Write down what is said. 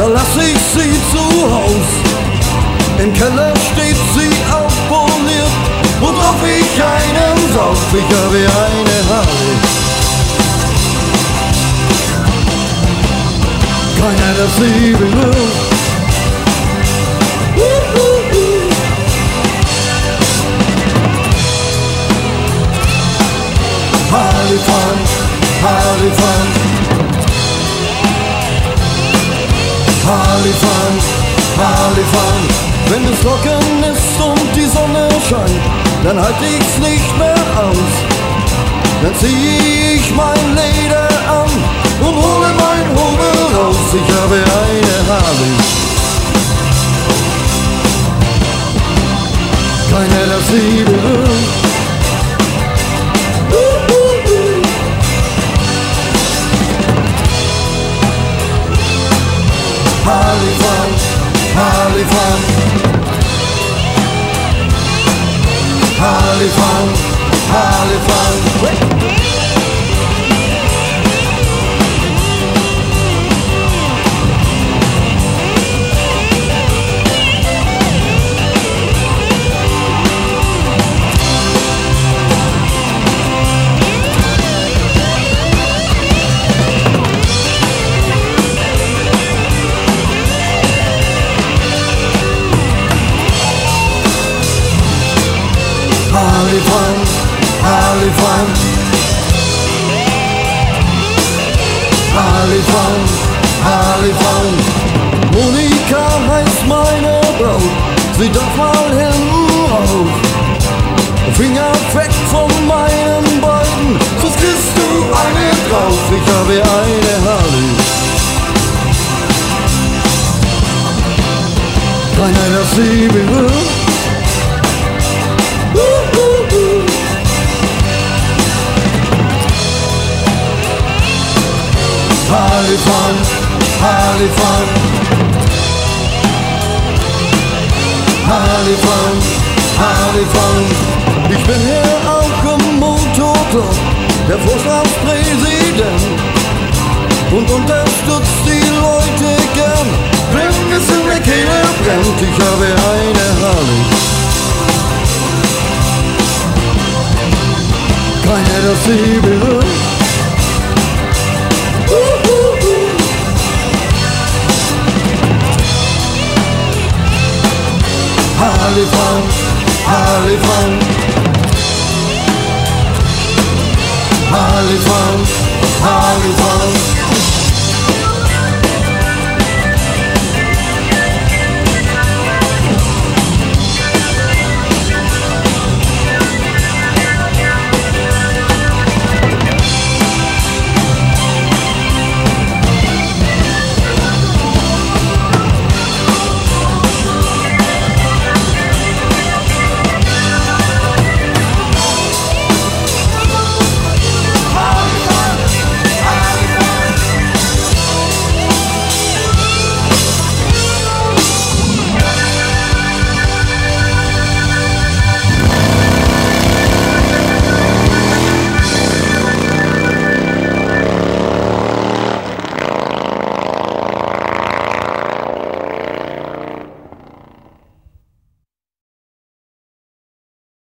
da lass ich sie zu Haus. Im Keller steht sie aufpoliert, worauf ich einen sauf, ich habe eine Harley. Keiner, der sie berührt. Harley fahren, Harley fahren, Harley fahren, Harley fahren. Wenn es trocken ist und die Sonne scheint, dann halt ich's nicht mehr aus. Dann zieh ich mein Leder an und hole mein Hobel raus. Ich habe eine Harley. Keiner, der sie berührt. Harley fahren, Harley fahren, Harley fahren, Harley fahren. Harley fahren, Harley fahren, Harley fahren, Harley fahren. Monika heißt meine Braut, sie darf mal hinten rauf. Finger weg von meinen Beinen, sonst kriegst du eine drauf. Ich habe eine Harley. Keiner, der sie berührt. Harley fahren, Harley fahren, Harley fahren, Harley fahren. Ich bin hier auch im Motorclub, der Vorstandspräsident, und unterstützt die Leute gern, wenn es in der Kehle brennt. Ich habe eine Harley. Keiner, der sie berührt. Harley fahren, Harley fahren,